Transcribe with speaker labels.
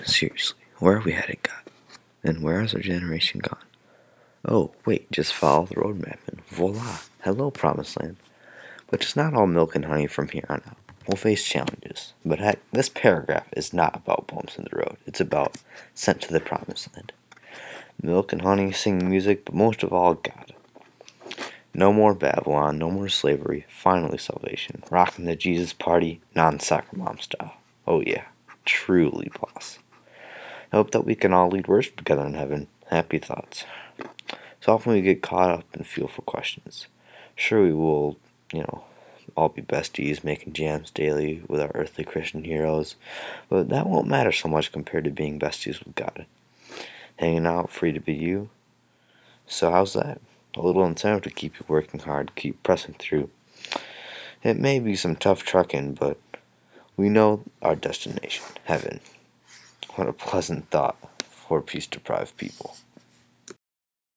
Speaker 1: Seriously, where are we headed, God? And where has our generation gone? Oh, wait, just follow the roadmap and voila, hello, promised land. But it's not all milk and honey from here on out. We'll face challenges, but heck, this paragraph is not about bumps in the road. It's about sent to the promised land. Milk and honey, singing music, but most of all, God. No more Babylon, no more slavery, finally salvation. Rocking the Jesus party, non-soccer mom style. Oh yeah, truly, boss. I hope that we can all lead worship together in heaven. Happy thoughts. So often we get caught up and feel for questions. Sure, we will, all be besties, making jams daily with our earthly Christian heroes, but that won't matter so much compared to being besties with God. Hanging out, free to be you. So how's that? A little incentive to keep you working hard, keep pressing through. It may be some tough trucking, but we know our destination, heaven. What a pleasant thought for peace-deprived people.